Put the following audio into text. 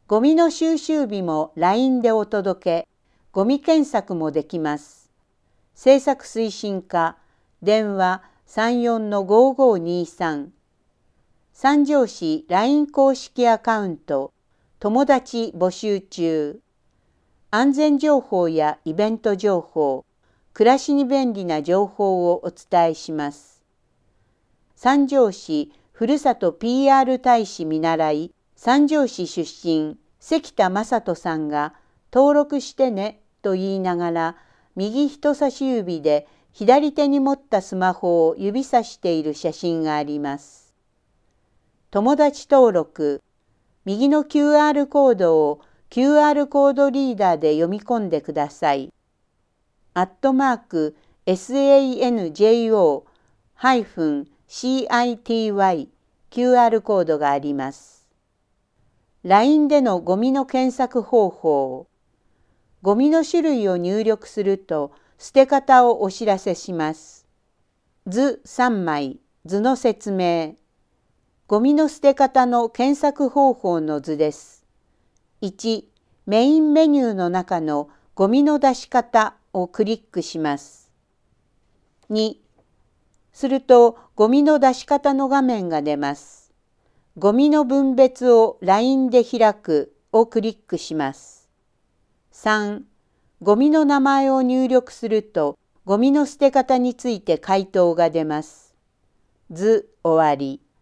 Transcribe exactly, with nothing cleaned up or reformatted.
ゴミの収集日も ライン でお届け、ゴミ検索もできます。制作推進課、電話 さんよんのごごにさん。三条市 ライン 公式アカウント、友達募集中。安全情報やイベント情報、暮らしに便利な情報をお伝えします。三条市ふるさと ピーアール 大使見習い、三条市出身、関田正人さんが登録してねと言いながら、右人差し指で左手に持ったスマホを指さしている写真があります。友達登録、右の キューアール コードを キューアール コードリーダーで読み込んでください。アットマーク サンジョー ハイフン シーアイティーワイ キューアール コードがあります。ライン でのゴミの検索方法。ゴミの種類を入力すると捨て方をお知らせします。図さんまい、図の説明。ゴミの捨て方の検索方法の図です。いち、メインメニューの中のゴミの出し方をクリックします。に、するとゴミの出し方の画面が出ます。ゴミの分別を ライン で開くをクリックします。さん、ゴミの名前を入力するとゴミの捨て方について回答が出ます。図終わり。